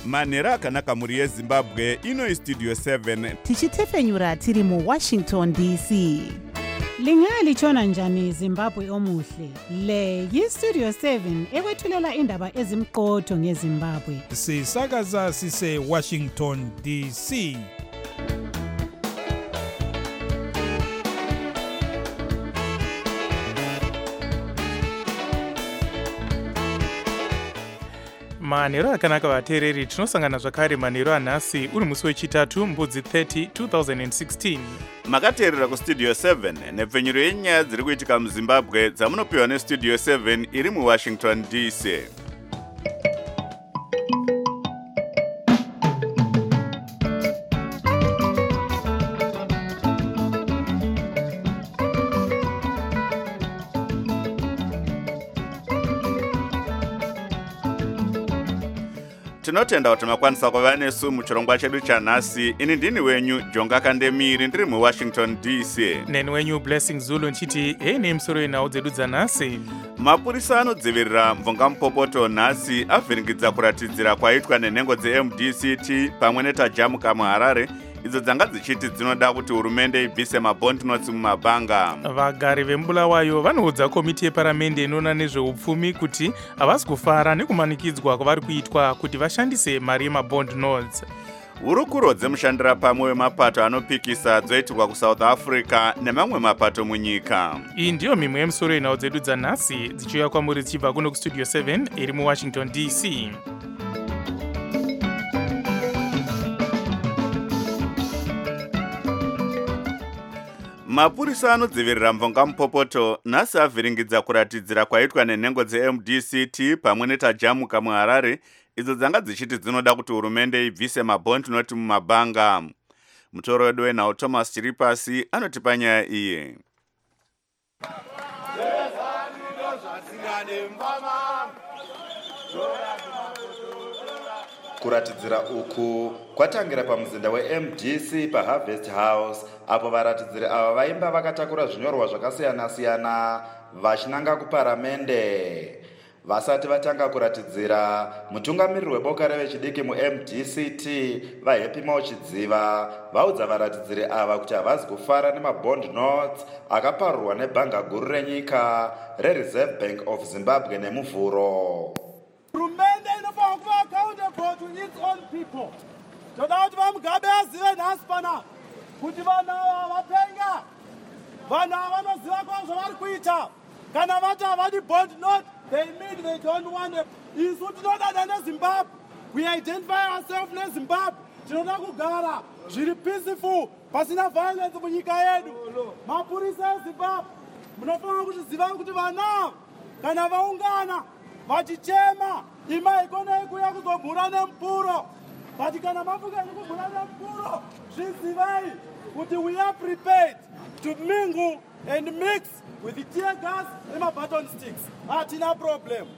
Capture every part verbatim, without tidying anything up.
manhero akanaka mhuri yezimbabwe. Ino istudio seven tichitefenyura tiri muWashington D C. Lingalitshona njani Zimbabwe omuhle? Le yistudio seven ekwethulela indaba ezimqotho ngeZimbabwe. Sisakaza sise Washington D C. manhero akanaka vateereri, tinosangana zvakare manhero anhasi uri musi wechitatu mbudzi thirty twenty sixteen. makateerera kustudio seven nepfenyuro yenyaya dziri kuitika muzimbabwe dzamunopiwa nestudio seven iri muwashington D C. Tinotenda kuti makwanisa kuva nesu muchirongwa chedu chanhasi. Ini ndini wenyu Jonga Kandemiri ndiri muWashington D C. Neni wenyu Blessing Zulu nchiti hei nemusoro yenhau dzedu dzanhasi. Mapurisa anodzivirira mvungamupopoto nhasi avhiringidza kuratidzira kwaitwa nenhengo dze-M D C T pamwe netajamuka muHarare idzo dzanga dzichiti dzinoda kuti hurumende ibvise mabond notes mumabhanga. Vagari vemubulawayo vanoudza komiti yeparamende inoona nezveupfumi kuti havasi kufara nekumanikidzwa kwavari kuitwa kuti vashandise mari yemabond notes. Hurukuro dzemushandira pamwe wemapato anopikisa dzoitirwa kuSouth Africa nemamwe mapato munyika. Iyi ndiyo mimwe yemusoro yenhau dzedu dzanhasi dzichiuya kwamuri dzichibva kuno kustudio seven iri muWashington D C. Mapurisa anodzivirira mvungamupopoto nhasi avhiringidza kuratidzira kwaitwa nenhengo dze-M D C T pamwe netajamuka muHarare idzo dzanga dzichiti dzinoda kuti hurumende ibvise mabond note mumabhanga. Mutoro wedu wenhau Thomas Chiripasi anotipa nyaya iyi. Kuratidzira uku kwatangira pamuzinda we-M D C paHarvest House apo varatidziri ava vaimba vakatakura zvinyorwa zvakasiyana-siyana vachinanga kuparamende. Vasati vatanga kuratidzira, mutungamiriri weboka revechidiki mu-M D C T vaHappy Mauchidziva vaudza varatidziri ava kuti havasi kufara nemabond notes akaparurwa nebhanga guru renyika reReserve Bank of Zimbabwe nemuvhuro. Hurumende inofanira kuva accountable to its own people. Toda kuti vaMugabe azive nhasi pana kuti vanhu ava vapenga, vanhu ava vanoziva kwazvo vari kuita. Kana vati havadi bond note, they mean they don't want it. Isu tinodada neZimbabwe. We identify ourselves neZimbabwe. Tinoda kugara zviri peaceful pasina violence munyika yedu. Mapurisa eZimbabwe munofanira kuziva kuti vana kana vaungana vachichema imai kone kuya kuzomhura nemupuro. But kana mafuka kumhura nemupuro, zvizivai kuti we are prepared to mingle and mix with the tear gas and my baton sticks. Hatina problem.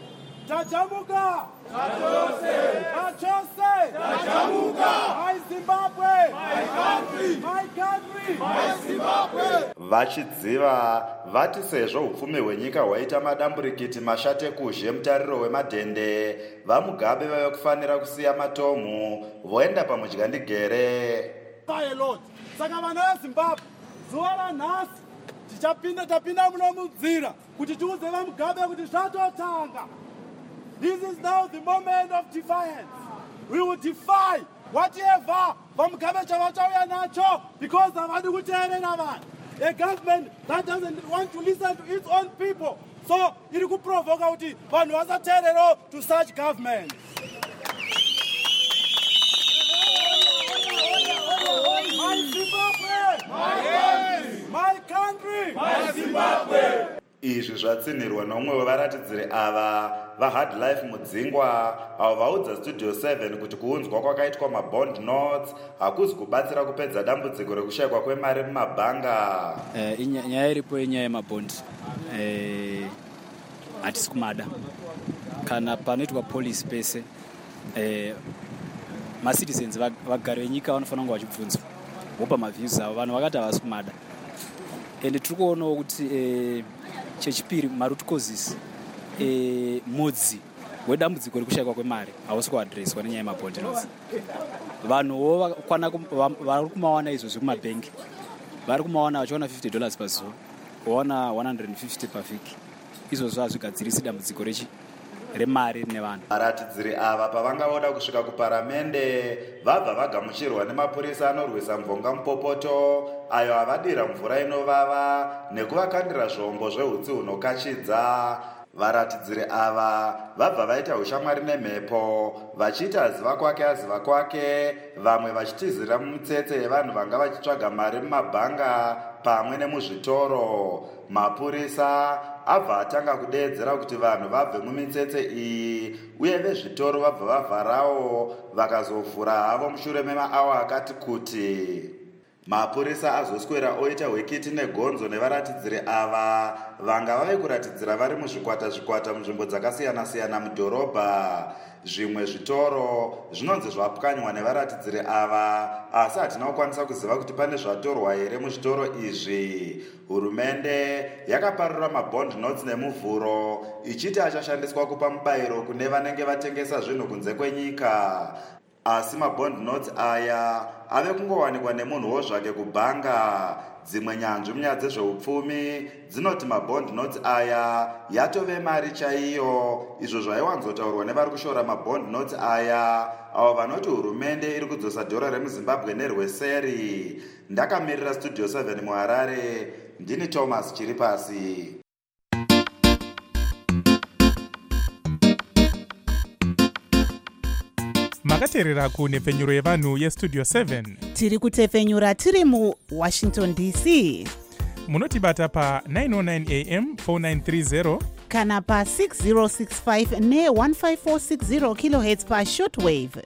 Tajamuka! Tajose! Tajose! Tajamuka! My Zimbabwe! My country! My country! My Zimbabwe! Vachidziva vati sezvo upfumi hwenyika hwaita madamburikiti mashate kuzhe mutariro wemadhende, vaMugabe vave kufanira kusiya matomu voenda pamudyandigere. Pilot! Saka vana veZimbabwe zuva ranhasi tichapinda tapinda munomudzira kuti tiudze vaMugabe kuti zvatotanga. This is now the moment of defiance. We will defy whatever vaMugabe chavachauya nacho because havadi kuteerera vanhu. A government that doesn't want to listen to its own people. So iri kuprovoka kuti vanhu vasateerera to such government. My Zimbabwe! My country! My country! My Zimbabwe! Izvi zvatsinirwa nomwe wevaratidziri ava vaHard Life Mudzingwa avo vaudza Studio seven kuti kuunzwa kwakaitwa mabond notes hakuzi kubatsira kupedza dambudziko rekushayikwa kwemari mumabhanga. Eh, nyaya iripo yenyaya yemabond. Eh, hatisi kumada. Kana panoitwa police pese eh macitizens vagari venyika vanofanira kunge vachibvunzwa vopa maviews avo. Vanhu vakati havasi kumada. Ende tiri kuonawo kuti eh chechipiri maroot causes eh modzi wedambudziko rekushayikwa kwemari hausi kuadhireswa nenyaya yemabond notes. Vanhuwo vari kumawana izvozvi kumabhengi vari kumawana vachiwana fifty dollars pazuva, wawana one hundred fifty pavhiki. Izvozvo hazvigadzirisi dambudziko rechi remari nevanhu. Varatidziri ava pavangaoda kusvika kuparamende vabva vagamuchirwa nemapurisa anorwisa mvonga mupopoto ayo avadira mvura inovava nekuvakandira zvombo zveutsi hunokachidza. Varatidziri ava vabva vaita ushamwari nemhepo vachiita aziva kwake aziva kwake, vamwe vachitizira mumitsetse yevanhu vanga vachitsvaga mari mumabhanga pamwe nemuzvitoro. Mapurisa abva atanga kudeedzera kuti vanhu vabve mumitsetse iyi uye vezvitoro vabva vavharawo vakazovhura havo mushure memaawa akati kuti. Mapurisa azoswera oita hwekiti negonzo nevaratidziri ava vanga vave kuratidzira vari muzvikwata zvikwata munzvimbo dzakasiyana-siyana mudhorobha. Zvimwe zvitoro zvinonzi zvapwanywa nevaratidziri ava, asi hatina kukwanisa kuziva kuti pane zvatorwa here muzvitoro izvi. Hurumende yakaparura mabond notes nemuvhuro ichiti achashandiswa kupa mubayiro kune vanenge vatengesa zvinhu kunze kwenyika. Asi mabond notes aya ave kungowanikwa nemunhuwo zvake kubhanga. Dzimwe nyanzvi munyaya dzezveupfumi dzinoti mabond notes aya yatove mari chaiyo, izvo zvaiwanzotaurwa nevari kushora mabond notes aya avo vanoti hurumende iri kudzosa dhora remuzimbabwe nerweseri. Ndakamirira studio seven muHarare, ndini Thomas Chiripasi. makateerera kunhepfenyuro yevanhu yestudio seven. Tiri kutefenyura tiri muWashington D C. Munotibata pa nine oh nine A M four nine three zero kana pa six zero six five ne one five four six zero kilohertz pa shortwave.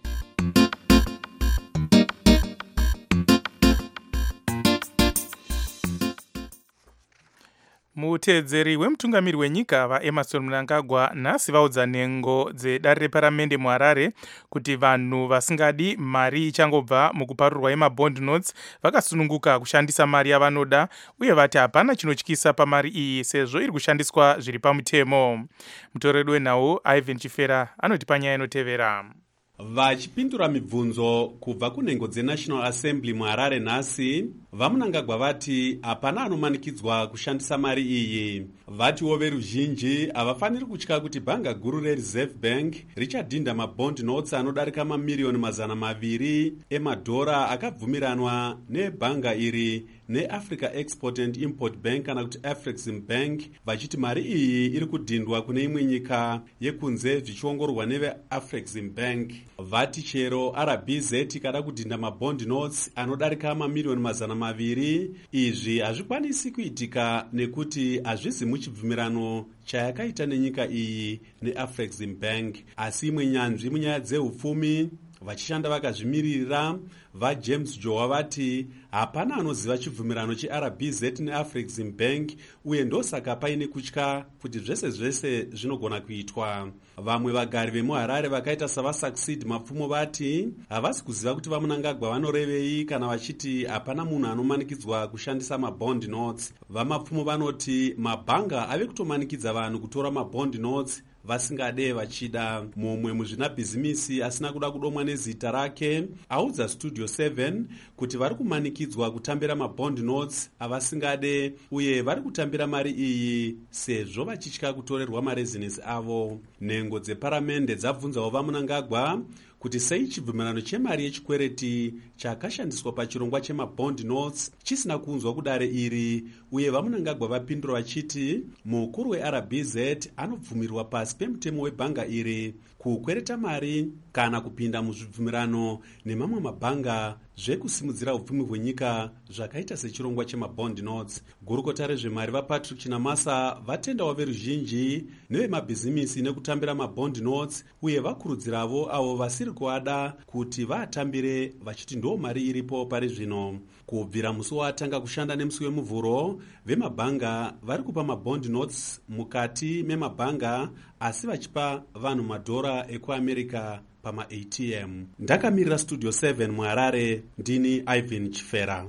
Muteedzeri wemutungamiri wenyika vaEmmerson Mnangagwa nhasi vaudza nhengo dzedare reparamende muHarare kuti vanhu vasingadi mari ichangobva mukuparurwa yemabond notes vakasununguka kushandisa mari yavanoda, uye vati hapana chinotyisa pamari iyi sezvo iri kushandiswa zviri pamutemo. Mutoreri wenhau Ivan Chifera anoti panyaya inotevera. Vachipindura mibvunzo kubva kunhengo dzeNational Assembly muHarare nhasi, vaMnangagwa vati hapana anomanikidzwa kushandisa mari iyi. Vatiwo veruzhinji havafaniri kutya kuti bhanga guru reReserve Bank richadhinda mabond notes anodarika mamiriyoni mazana maviri emadhora akabvumiranwa nebhanga iri neAfrica Export and Import Bank kana kuti Afrexim Bank, vachiti mari iyi iri kudhindwa kune imwe nyika yekunze zvichiongororwa neveAfrexim Bank. Vati chero R B Z kada kudhinda mabond notes anodarika mamiriyoni mazana maviri, izvi hazvikwanisi kuitika nekuti hazvizi muchibvumirano chayakaita nenyika iyi neAfrexim Bank. Asi imwe nyanzvi munyaya dzeupfumi vachishanda vakazvimiririra vaJames Jowa vati hapana anoziva chibvumirano cheR B Z neAfrexim Bank, uye ndosaka paine kutya kuti zvese zvese zvinogona kuitwa. Vamwe vagari vemuHarare vakaita savasucceed mapfumo vati havasi kuziva kuti vaMnangagwa vanorevei kana vachiti hapana munhu anomanikidzwa kushandisa mabond notes. Vamapfumo vanoti mabhanga ave kutomanikidza vanhu kutora mabond notes vasingade vachida. Mumwe muzvinabhizimisi asina kuda kudomwa nezita rake audza studio seven kuti vari kumanikidzwa kutambira mabond notes avasingade, uye vari kutambira mari iyi sezvo vachitya kutorerwa marezinesi avo. Nhengo dzeparamende dzabvunzawo vaMnangagwa kuti sei chibvumirano chemari yechikwereti chakashandiswa pachirongwa chemabond notes chisina kuunzwa kudare iri, uye vaMnangagwa vapindura vachiti mukuru weR B Z anobvumirwa pasi pemutemo webhanga iri kukwereta mari kana kupinda muzvibvumirano nemamwe mabhanga zvekusimudzira upfumi hwenyika zvakaita sechirongwa chemabond notes. Gurukota rezvemari vaPatrick Chinamasa vatendawo veruzhinji nevemabhizimisi nekutambira mabond notes, uye vakurudziravo avo vasiri kuada kuti vaatambire vachiti ndo mari iripo pari zvino. Kubvira musi watanga kushanda nemusi wemuvhuro, vemabhanga vari kupa mabond notes mukati memabhanga asi vachipa vanhu madhora ekuAmerica pama-A T M. Ndakamirira studio seven muHarare, ndini Ivan Chifera.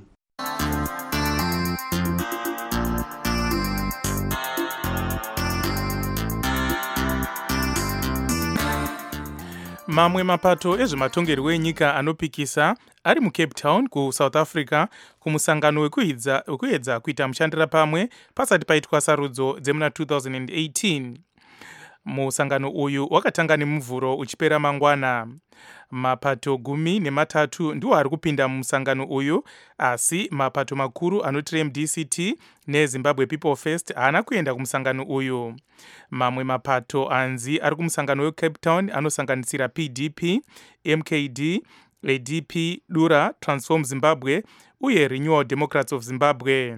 Mamwe mapato ezvematongerwo enyika anopikisa ari mucape town kusouth africa kumusangano wekuedza kuita mushandira pamwe pasati paitwa sarudzo dzemuna two thousand eighteen. Musangano uyu wakatanga nemuvhuro uchipera mangwana. Mapato gumi nematatu ndiwo ari kupinda mumusangano uyu, asi mapato makuru anoti M D C T neZimbabwe People First haana kuenda kumusangano uyu. Mamwe mapato anzi ari kumusangano weCape Town anosanganisira P D P, M K D, A D P, Dura, Transform Zimbabwe uye Renewal Democrats of Zimbabwe.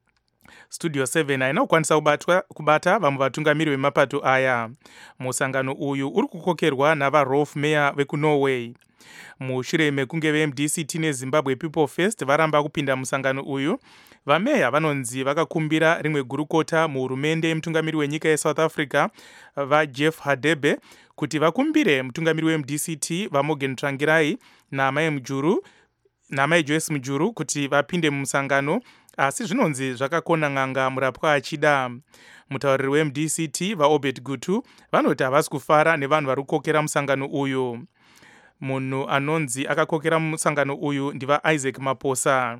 Studio seven haina kukwanisa kubata vamwe vatungamiri vemapato aya. Musangano uyu uri kukokerwa navaRolf Meyer vekuNorway. Mushure mekunge veM D C T neZimbabwe People First varamba kupinda musangano uyu, vameya vanonzi vakakumbira rimwe gurukota muhurumende yemutungamiri wenyika yeSouth Africa vaJeff Hadebe kuti vakumbire mutungamiri weM D C T vaMorgan Tsvangirai naMai Mujuru naMai Joyce Mujuru kuti vapinde mumusangano, asi zvinonzi zvakakona n'anga murapwa achida. Mutauriri weM D C T vaObed Gutu vanoti havasi kufara nevanhu vari kukokera musangano uyu. Munhu anonzi akakokera musangano uyu ndiva Isaac Maposa,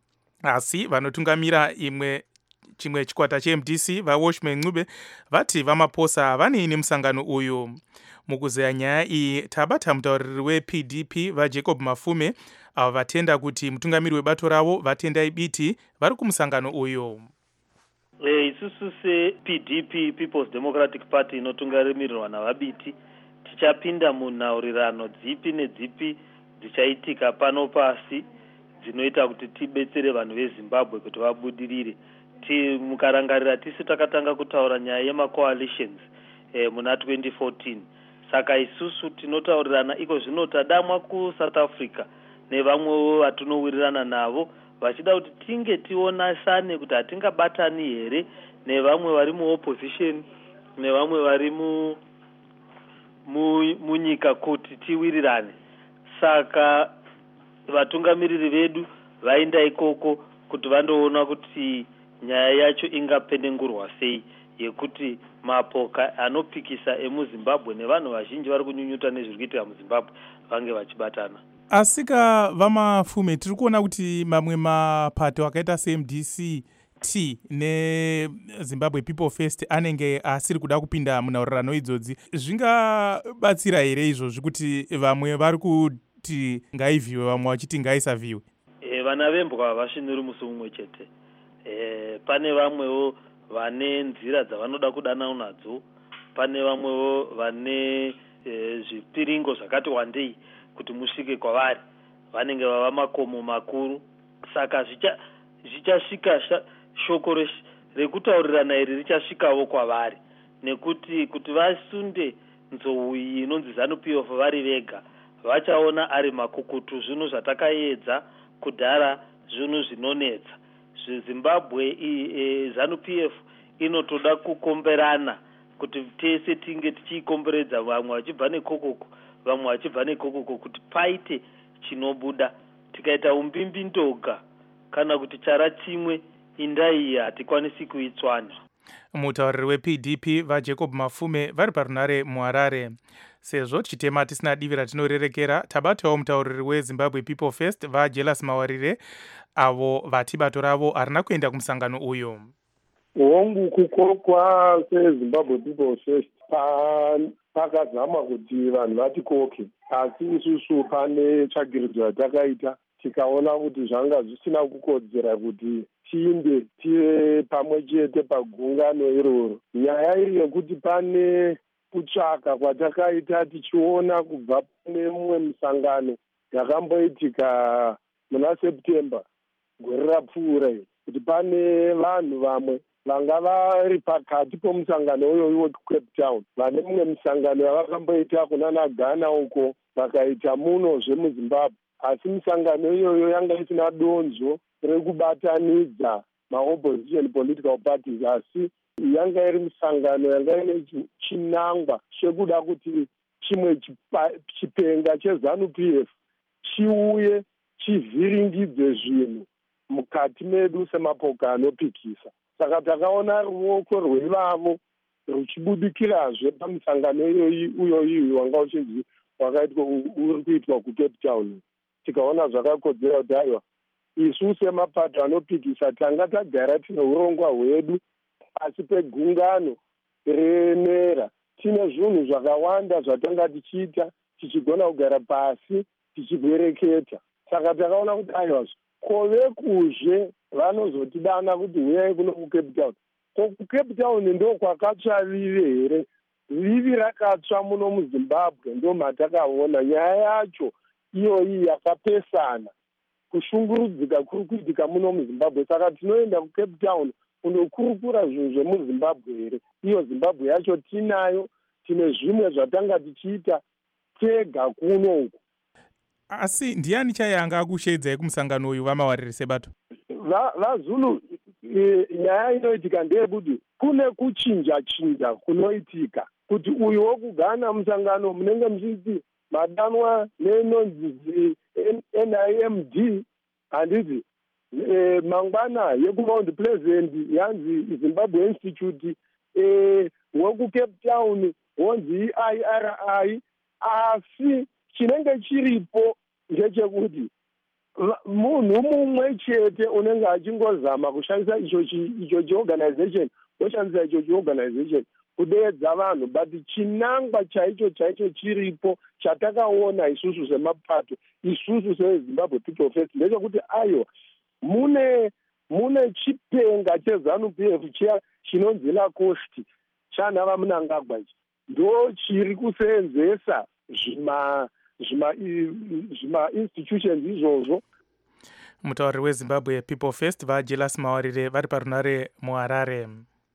asi vanotungamira imwe chimwe chikwata cheM D C vaWashman Ncube vati vaMaposa vanini musangano uyu. Mukuzeya nyaya iyi tabata mutauriri weP D P vaJacob Mafume avo vatenda kuti mutungamiri webato ravo vatendai biti vari kumusangano uyu. E, isusu seP D P People's Democratic Party inotungamirirwa navabiti tichapinda munhaurirano dzipi nedzipi dzichaitika pano pasi dzinoita kuti tibetsere vanhu veZimbabwe kuti vabudirire. Mukarangarira tisu takatanga kutaura nyaya yemacoalitions e, muna twenty fourteen. Saka isusu tinotaurirana iko zvino tadamwa kuSouth Africa nevamwewo vatinowirirana navo vachida kuti tinge tionasane kuti hatingabatani here nevamwe vari muopposition nevamwe vari mu munyika kuti tiwirirane. Saka vatungamiriri vedu vaenda ikoko kuti vandoona kuti nyaya yacho ingapenengurwa sei yekuti mapoka anopikisa emuZimbabwe nevanhu vazhinji vari kunyunyuta nezviri kuitika muZimbabwe vange vachibatana. Asika vaMafume tiri kuona kuti mamwe mapato akaita seM D C T neZimbabwe People First anenge asiri kuda kupinda munhaurirano idzodzi. Zvingabatsira here izvozvi kuti vamwe vari kuti ngaivhiwe vamwe vachiti ngaisavhiwe? E, vana vembwa havasvinuri musi mumwe chete. E, pane vamwewo vane nzira dzavanoda kudana nadzo, pane vamwewo vane e, zvipiringo zvakati wandei kuti musvike kwavari, vanenge vava makomo makuru. Saka zvichasvika shoko rekutaurirana iri richasvikawo kwavari, nekuti kuti vasunde nzou iyi inonzi ZANU-P F vari vega vachaona ari makukutu zvinhu zvatakaedza kudhara zvinhu zvinonetsa. Zimbabwe e, ZANU-P F inotoda kukomberana kuti tese tinge tichikomberedza, vamwe vachibva nekokoko vamwe vachibva nekokoko kuti paite chinobuda. Tikaita umbimbi ndoga kana kuti chara chimwe indai hatikwanisi kuitswana. Mutauriri weP D P vaJacob Mafume vari parunare muHarare. Sezvo tichitema tisina divi ratinorerekera, tabatawo mutauriri weZimbabwe People First vaJelas Mawarire avo vati bato ravo harina kuenda kumusangano uyu. Hongu kukokwa kweZimbabwe People First pakazama kuti vanhu vatikoke, asi isusu pane tsvagiridzo yatakaita tikaona kuti zvanga zvisina kukodzera kuti tiinde tive pamwe chete pagungano iroro. Nyaya iri yekuti pane kutsvaka kwatakaita tichiona kubva pane mumwe musangano yakamboitika muna September gore rapfuura kuti pane vanhu vamwe vanga vari pakati pomusangano uyoyo weCape Town vane mumwe musangano yavakamboita kunana Ghana uko vakaita muno zvemuZimbabwe, asi misangano iyoyo yanga isina donzvo rekubatanidza maopposition political parties, asi yanga iri misangano yanga ine chinangwa chekuda kuti chimwe chipenga cheZANU-P F chiuye chivhiringidze zvinhu mukati medu semapoka anopikisa. Saka takaona ruoko rwevavo ruchibudikirazve pamusangano uyoyi wanga uchinzi wakaitwa uri kuitwa kucape town. Tikaona zvakakodzera kuti aiwa isu semapato anopikisa tanga tagara tine urongwa hwedu pasi pegungano remera, tine zvinhu zvakawanda zvatanga tichiita tichigona kugara pasi tichibwereketa. Saka takaona kuti aiwa kove kuzve vanozotidana kuti huyai kuno kucape town. Ko kucape town ndo kwakatsva vive here? Vivi rakatsva muno muZimbabwe ndo matakaona. Nyaya yacho iyoyi yakapesana, kushungurudzika kuri kuitika muno muZimbabwe. Saka tinoenda kucape town kunokurukura zvinhu zvemuZimbabwe here? Iyo Zimbabwe yacho tinayo, tine zvimwe zvatanga tichiita tega kuno uku. Asi ndiani chayanga akushedzai kumusangano uyu vamawariri sebato? VaZulu e, nyaya inoitika ndeyekuti kune kuchinja chinja kunoitika, kuti uyu wokugana musangano munenge muchiti madanwa nenonzi N I M D handiti e, mangwana yekuMount Pleasant yanzi Zimbabwe Institute, e, wokuCape Town wonzi I R I. Asi chinenge chiripo ngechekuti munhu mumwe chete unenge achingozama kushandisa icho chiorganization, woshandisa icho chiorganization kudeedza vanhu, but chinangwa chaicho chaicho chiripo chatakaona isusu semapato, isusu seZimbabwe People First, ndechekuti aiwa mune mune chipenga cheZANU-P F chiya chinonzi Lacoste chanhava Mnangagwa ichi ndo chiri kuseenzesa zvima zvima zvima institutions izvozvo. Mutauriri weZimbabwe People First vaJelas Mawarire vari parunare muHarare.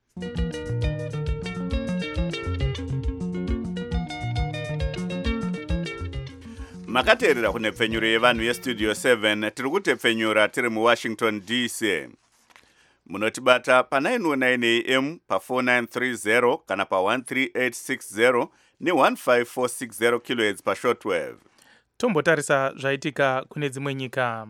Makateerera kune pfenyuro yevanhu yestudio seven, tiri kutepfenyura tiri muWashington D C. Munotibata pa nine oh nine A M pa four nine three zero kana pa one three eight six zero ne one five four six zero kilohertz pa shortwave. Tombotarisa zvaitika kune dzimwe nyika.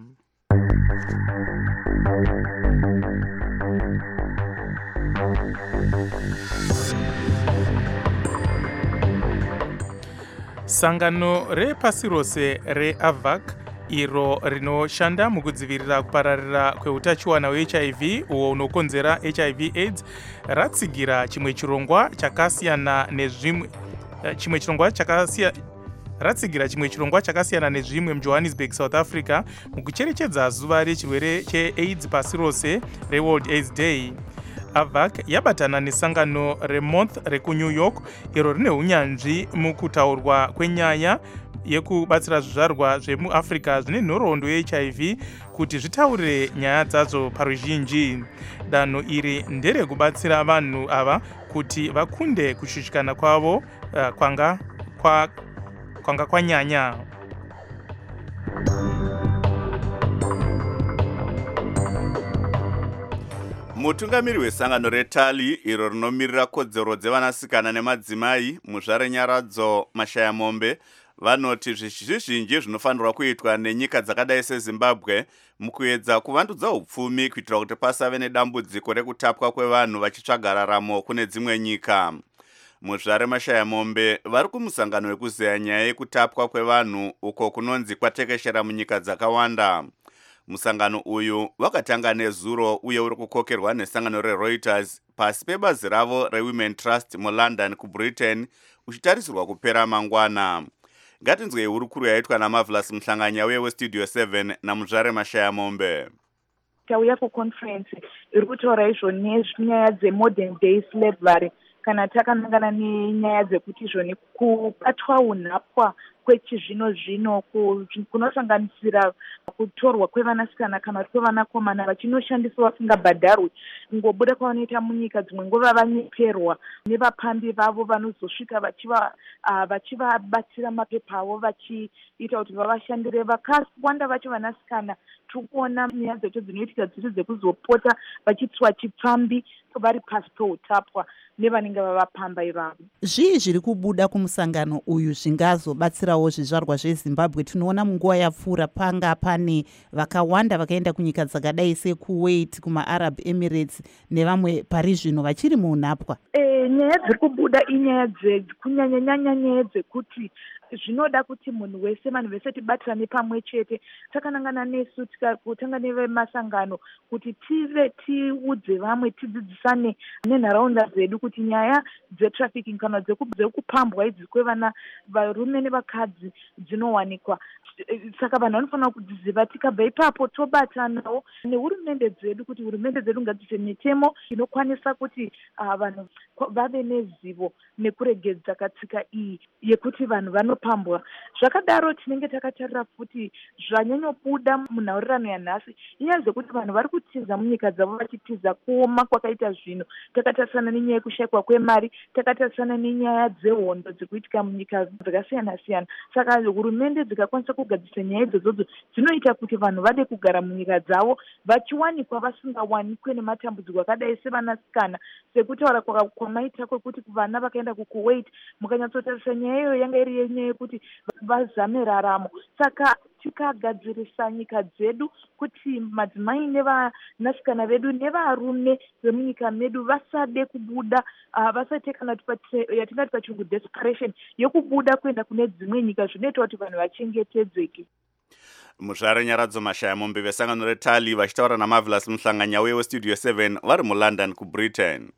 Sangano repasi rose reAVAC iro rinoshanda mukudzivirira kupararira kweutachiwana hwe H I V uwo unokonzera H I V AIDS ratsigira chimwe chirongwa chakasiyana nezvimwe chimwe chirongwa chakasiyana ratsigira chimwe chirongwa chakasiyana nezvimwe muJohannesburg, South Africa mukucherechedza zuva rechirwere cheAIDS pasi rose reWorld AIDS Day. AVAC yabatana nesangano reMonth rekuNew York iro rine unyanzvi mukutaurwa kwenyaya yekubatsira zvizvarwa zvemuAfrica zvine nhoroondo ye H I V kuti zvitaure nyaya dzadzo paruzhinji. Danho iri ndere kubatsira vanhu ava kuti vakunde kushushikana kwavo uh, kwanga kwa kwanga kwanyanya. Mutungamiri wesangano reTali iro rinomirira kodzero dzevanasikana nemadzimai muzvare nyaradzo mashaya mombe vanoti zvizhinji zvinofanirwa kuitwa nenyika dzakadai seZimbabwe mukuedza kuvandudza upfumi kuitira kuti pasave nedambudziko rekutapwa kwevanhu vachitsvaga raramo kune dzimwe nyika. Muzvare mashaya mombe vari kumusangano wekuzeya nyaya yekutapwa kwevanhu uko kunonzi kwatekeshera munyika dzakawanda. Musangano uyu wakatanga nezuro uye uri kukokerwa nesangano reReuters pasi pebazi ravo reWomen Trust muLondon kuBritain uchitarisirwa kupera mangwana. Ngatinzwei hurukuru yaitwa naMarvelous Mhlanganya weStudio seven namuzvare mashaya mombe. Tauya kuconference iri kutaura izvo nenyaya dzemodern day slavery kana takanangana nenyaya dzekuti izvo kubatwa unhapwa kwechizvino zvino kunosanganisira kutorwa kwevanasikana kana kwevanakomana vachinoshandiswa vasingabhadharwi, ngobuda kwavanoita munyika dzimwe nguva vanyeperwa nevapambi vavo vanozosvika vachivabatsira mapepa avo vachiita kuti vavashandire. Vakawanda vacho vanasikana tiri kuona nyaya dzacho dzinoitika dziri dzekuzopota vachitswa chipfambi vari pasi peutapwa nevanenge vavapamba ivavo. Zvii zviri kubuda kumusangano uyu zvingazobatsirawo zvizvarwa zveZimbabwe? Tinoona munguva yapfuura panga pane vakawanda vakaenda kunyika dzakadai seKuwait, kumaArab Emirates nevamwe pari zvino vachiri munhapwa. E, nyaya dziri kubuda inyaya kunyanyanyanya nyaya dzekuti zvinoda kuti munhu wese vanhu vese tibatirane pamwe chete, takanangana nesu tikatanga nevemasangano kuti tive tiudze vamwe, tidzidzisane nenharaunda dzedu kuti nyaya dzetrafficking kana dzekupambwa idzi kwevana varume nevakadzi dzinowanikwa. Saka vanhu vanofanira kudziziva, tikabva ipapo tobatanawo nehurumende dzedu kuti hurumende dzedu ngadziise mitemo inokwanisa kuti uh, vanhu vave nezivo nekuregedza katsika iyi yekuti vanhu vanopambwa. Zvakadaro tinenge takatarira futi zvanyanyobuda munhaurirano yanhasi inyaya dzekuti vanhu vari kutiza munyika dzavo vachitiza kuoma kwakaita zvinhu. Takatarisana nenyaya yekushayikwa kwemari, takatarisana nenyaya dzehondo dzikuitika munyika dzakasiyana siyana. Saka hurumende dzikakwanisa kugadzisa nyaya idzodzo dzinoita kuti vanhu vade kugara munyika dzavo vachiwanikwa vasingawanikwe nematambudziko akadai sevanasikana, sekutaura kwamaita kwekuti vana vakaenda kukuwait mukanyatsotarisa nyaya iyoyo yanga iri yenyaya yekuti vazame raramo. Saka tikagadzirisa nyika dzedu kuti madzimai nevanasikana vedu nevarume vemunyika medu vasade kubuda, uh, vasate kana yatingati pachirungu desperation yokubuda kuenda kune dzimwe nyika, zvinoita kuti vanhu vachengetedzeke. Muzvare Nyaradzo Mashaya Mombe vesangano retali vachitaura naMarvelous Muhlanganya weStudio seven vari muLondon kuBritain.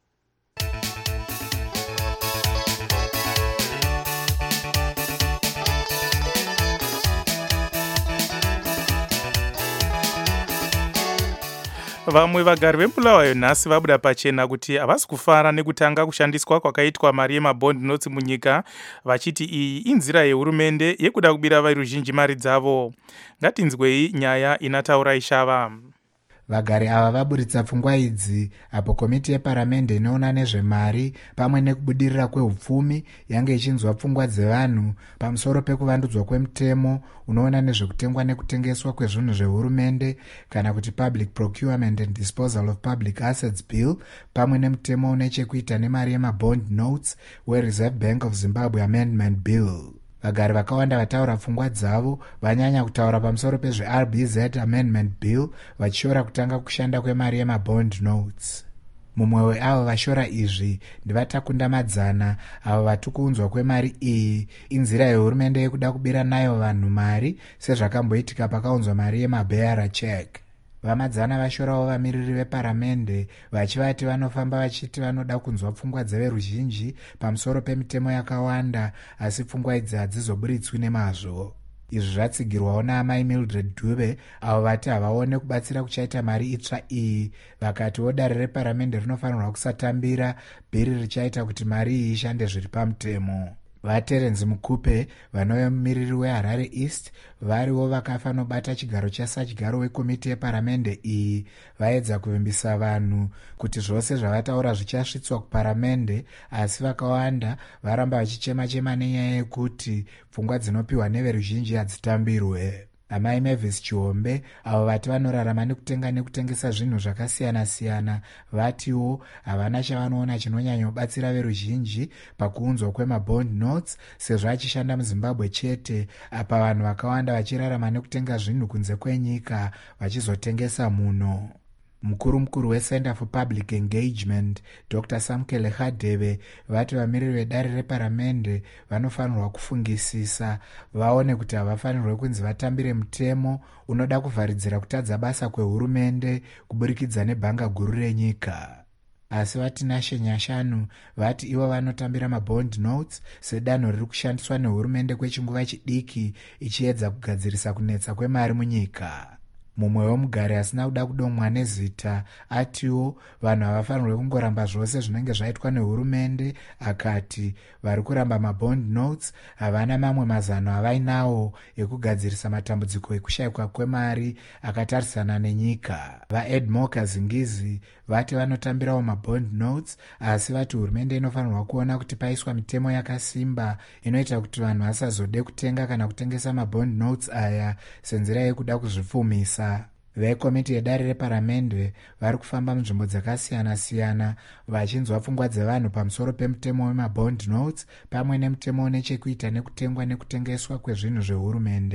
Vamwe vagari vembulawayo nhasi vabuda pachena kuti havasi kufara nekutanga kushandiswa kwakaitwa mari yemabond notes munyika, vachiti iyi inzira yehurumende yekuda kubira veruzhinji mari dzavo. Ngatinzwei nyaya inataura Ishava. Vagari ava vaburitsa pfungwa idzi apo komiti yeparamende inoona nezvemari pamwe nekubudirira kwehupfumi yange ichinzwa pfungwa dzevanhu pamusoro pekuvandudzwa kwemutemo unoona nezvekutengwa nekutengeswa kwezvinhu zvehurumende kana kuti Public Procurement and Disposal of Public Assets Bill, pamwe nemutemo une chekuita nemari yemabond notes weReserve Bank of Zimbabwe Amendment Bill. Vagari vakawanda vataura pfungwa dzavo vanyanya kutaura pamusoro pezve-R B Z Amendment Bill vachishora kutanga kushanda kwemari yemabond notes. Mumwe weavo vashora izvi ndivatakunda madzana avo vati kuunzwa kwemari iyi inzira yehurumende yekuda kubira nayo vanhu mari sezvakamboitika pakaunzwa mari yemabearer check. Vamadzana vashorawo vamiriri veparamende vachivati vanofamba vachiti vanoda kunzwa pfungwa dzeveruzhinji pamusoro pemitemo yakawanda, asi pfungwa idzi hadzizoburitswi nemazvo. Izvi zvatsigirwawo naamai Mildred Dube avo vati havaone kubatsira kuchaita mari itsva iyi, vakatiwo dare reparamende rinofanirwa kusatambira bhiri richaita kuti mari iyi ishande zviri pamutemo. VaTerence Mukupe vanove mumiriri weHarare East variwo vakafanobata chigaro chasachigaro wekomiti yeparamende iyi vaedza kuvimbisa vanhu kuti zvose zvavataura zvichasvitswa kuparamende, asi vakawanda varamba vachichema-chema nenyaya yekuti pfungwa dzinopiwa neveruzhinji hadzitambirwe. Amai Mavis Chiombe avo vati vanorarama nekutenga nekutengesa zvinhu zvakasiyana-siyana vatiwo havana chavanoona chinonyanyobatsira veruzhinji pakuunzwa kwemabond notes sezvo achishanda muZimbabwe chete, apa vanhu vakawanda vachirarama nekutenga zvinhu kunze kwenyika vachizotengesa muno. Mukuru mukuru weCenter for Public Engagement Doctor Samkele Khadebe vati vamiriri vedare reparamende vanofanirwa kufungisisa vaone kuti havafanirwe kunzi vatambire mutemo unoda kuvharidzira kutadza basa kwehurumende kuburikidza nebhanga guru renyika. Asi vati Nashe Nyashanu vati ivo vanotambira mabond notes sedanho riri kushandiswa nehurumende kwechinguva chidiki ichiedza kugadzirisa kunetsa kwemari munyika. Mumwe womugari asina kuda kudomwa nezita atiwo vanhu havafanirwe kungoramba zvose zvinenge zvaitwa nehurumende, akati vari kuramba mabond notes havana mamwe mazano avainawo ekugadzirisa matambudziko ekushayikwa kwemari akatarisana nenyika. VaEdmore Kazingizi vati vanotambirawo mabond notes, asi vati hurumende inofanirwa kuona kuti paiswa mitemo yakasimba inoita kuti vanhu vasazode kutenga kana kutengesa mabond notes aya senzira yekuda kuzvipfumisa. Vekomiti yedare reparamende vari kufamba munzvimbo dzakasiyana-siyana vachinzwa pfungwa dzevanhu pamusoro pemutemo wemabond notes pamwe nemutemo une chekuita nekutengwa nekutengeswa kwezvinhu zvehurumende.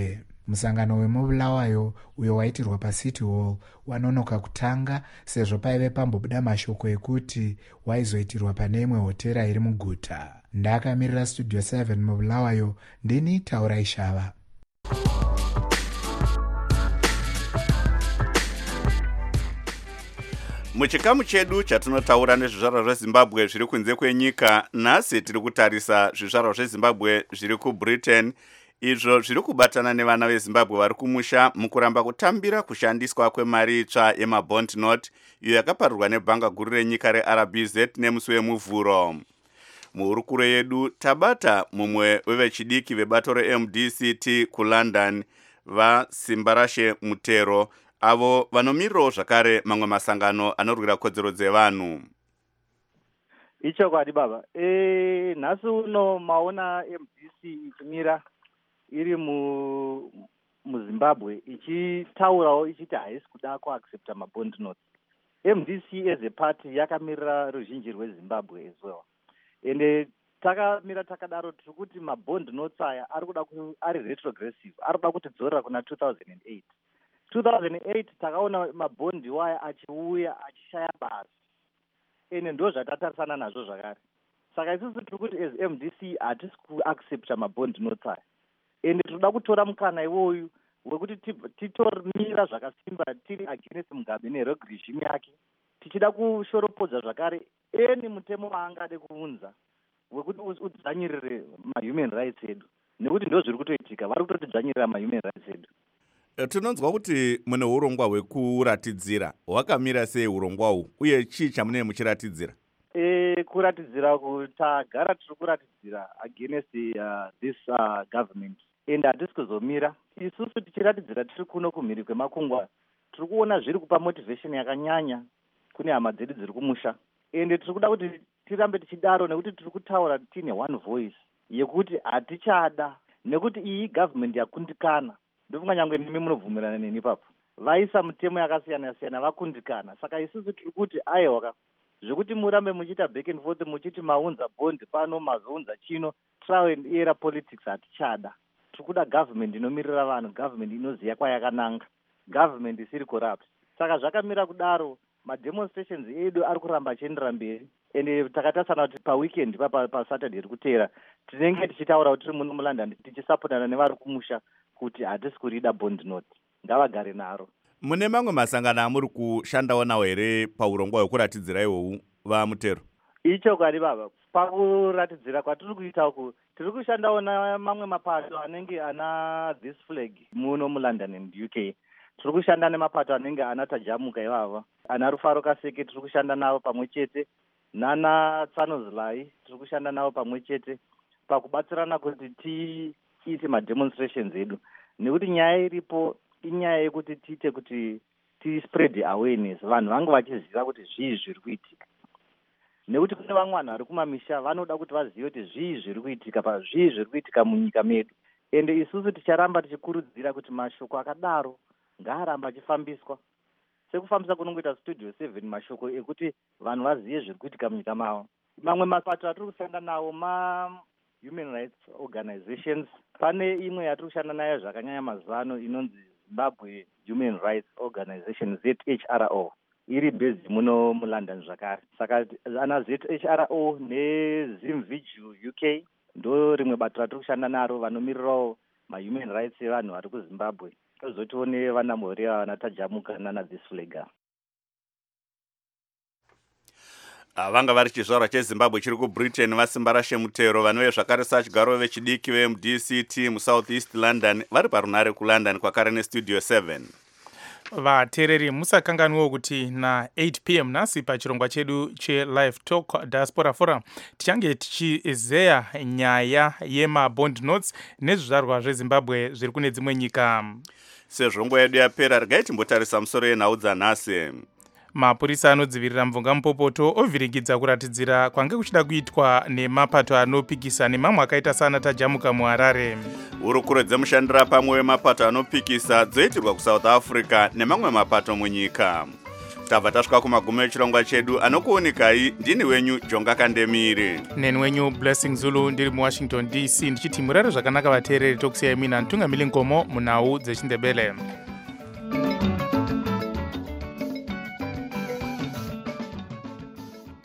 musangano wemubulawayo uyo waitirwa pacity hall wanonoka kutanga sezvo paive pambobuda mashoko ekuti waizoitirwa pane imwe hotera iri muguta. Ndakamirira studio seven mubulawayo, ndini Taurai Shava. Muchikamu chedu chatinotaura nezvizvarwa zveZimbabwe zviri kunze kwenyika, nhasi tiri kutarisa zvizvarwa zveZimbabwe zviri kuBritain, izvo zviri kubatana nevana veZimbabwe vari kumusha mukuramba kutambira kushandiswa kwemari itsva yemabond note iyo yakaparirwa nebhanga guru renyika reR B Z nemusi wemuvhuro. Muhurukuro yedu tabata mumwe wevechidiki vebato reM D C T kuLondon, vaSimbarashe Mutero, avo vanomirirawo zvakare mamwe masangano anorwira kodzero dzevanhu. Ichokwadi baba. E, nhasi uno maona M D C ichimira iri mu muZimbabwe ichitaurawo ichiti haisi kuda kuaccepta mabond notes. M D C as a party yakamirira ruzhinji rweZimbabwe as well. Ende takamira takadaro tiri kuti mabond notes aya ari kuda ari retrogressive, ari kuda kuti dzorera kuna two thousand eight. two thousand eight takaona mabondi waya achiuya achishaya basa. Ende ndo zvatatarisana nazvo zvakare. Saka isusu tiri kuti as M D C hatisi kuaccepta mabond notes aya. Ende tinoda kutora mukana iwoyu wekuti titomira zvakasimba tiri against Mugabe nerogue regime yake, tichida kushoropodza zvakare eni mutemo waangade kuunza wekuti udzanyirire mahuman rights edu, nekuti ndo zviri kutoitika, vari kutotidzanyirira mahuman rights edu. Tinonzwa kuti mune urongwa hwekuratidzira, hwakamira sei urongwa uhu uye chii chamune muchiratidzira? E, kuratidzira kutagara tiri kuratidzira against uh, this uh, government, ende hatisi kuzomira. Isusu tichiratidzira tiri kuno kumhiri kwemakungwa, tiri kuona zviri kupa motivation yakanyanya kune hama dzedu dziri kumusha, ende tiri kuda kuti tirambe tichidaro nekuti tiri kutaura tine one voice yekuti hatichada, nekuti iyi government yakundikana. Ndofunga nyangwe nimi munobvumirana neni ipapo. Vaisa mitemo yakasiyana siyana vakundikana. Saka isusu tiri kuti aiwa zvekuti murambe muchiita back and forth muchiti maunza bond pano mazounza chino, trial and error politics hatichada. Tiri kuda government inomirira vanhu, government inoziya kwayakananga, government isiri corrupt. Saka zvakamira kudaro, mademonstrations edu ari kuramba achiendera mberi. Ende takatarisana kuti paweekend pa paSaturday iri kuteera tinenge tichitaura kuti tiri muno muLondon tichisapotana nevari kumusha kuti hatisi kurida bond note, ngavagare naro. Mune mamwe masangano amuri kushandawo nawo here paurongwa hwekuratidzira iwohu vaMutero? Ichokwadi baba, pakuratidzira kwatiri kuita uku tiri kushandawo namamwe mapato anenge ana this flag muno muLondon and U K. Tiri kushanda nemapato anenge ana Tajamuka ivava, ana Rufaro Kaseke tiri kushanda navo pamwe chete, nana Tsanozilai tiri kushanda navo pamwe chete pakubatsirana kuti tiite mademonstrations edu, nekuti nyaya iripo inyaya yekuti tiite kuti ti spread awareness, vanhu vange vachiziva kuti zvii zviri kuitika, nekuti kune vamwe vanhu vari kumamisha vanoda kuti vazive kuti zvii zviri kuitika pa zvii zviri kuitika munyika medu. Ende isusu ticharamba tichikurudzira kuti mashoko akadaro ngaaramba achifambiswa, sekufambisa kunongoita studio seven mashoko ekuti vanhu vazive zviri kuitika munyika mavo. Mamwe mapato atiri kushanda nawo ma human rights organizations, pane imwe yatiri kushanda nayo zvakanyanya mazano inonzi Zimbabwe Human Rights Organization Z H R O, iri based muno muLondon zvakare. Saka ana Z H R O neZimviju U K ndo rimwe bato ratiri kushanda naro vanomirirawo mahuman rights evanhu vari kuZimbabwe. Tozotiwo nevana Morea, vana Tajamuka nana this flag. Vanga vari chizvarwa cheZimbabwe chiri kuBritain vaSimbarashe Mutero vanove zvakare sachigaro vechidiki veM D C T muSouth East London vari parunare kuLondon kwakare nestudio seven. Vateereri musakanganwiwo kuti na eight p m nhasi pachirongwa chedu cheLive Talk Diaspora Forum tichange tichizeya nyaya yemabond notes nezvizvarwa zveZimbabwe zviri kune dzimwe nyika. Sezvo nguva yedu yapera, regai timbotarisa musoro yenhau dzanhasi. Mapurisa anodzivirira mvunga mupopoto ovhiringidza kuratidzira kwange kuchida kuitwa nemapato anopikisa nemamwe akaita sana Tajamuka muHarare. Hurukuro dzemushandira pamwe wemapato anopikisa dzoitirwa kuSouth Africa nemamwe mapato munyika. tabva tasvika kumagumo echirongwa chedu. Anokuonikai ndini wenyu Jonga Kandemire. Neni wenyu Blessing Zulu ndiri muWashington D C ndichiti murare zvakanaka vateereri tokusiyai mina ntungamiri ngomo munhau dzechindebele.